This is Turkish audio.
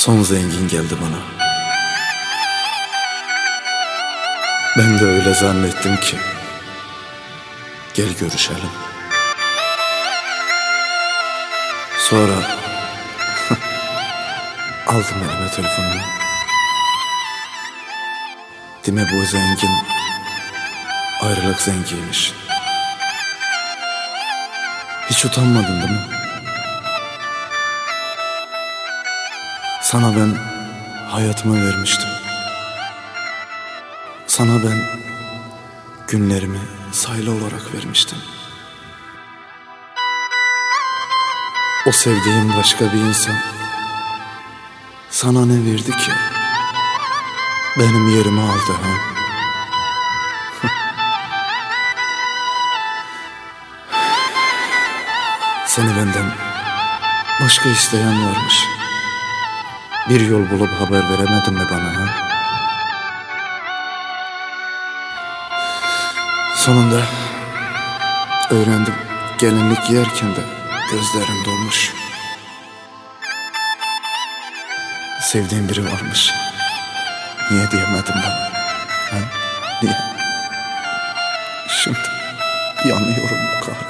Son zengin geldi bana. Ben de öyle zannettim ki gel görüşelim. Sonra aldım elime telefonumu. Dime bu zengin ayrılık zengiymiş. Hiç utanmadın değil mi? Sana ben hayatımı vermiştim. Sana ben günlerimi sayılı olarak vermiştim. O sevdiğim başka bir insan sana ne verdi ki? Benim yerimi aldı ha? Seni benden başka isteyen varmış. Bir yol bulup haber veremedin mi bana ha? Sonunda öğrendim, gelinlik giyerken de gözlerin dolmuş. Sevdiğin biri varmış. Niye diyemedin bana? Ha? Niye? Şimdi yanıyorum bu kadar.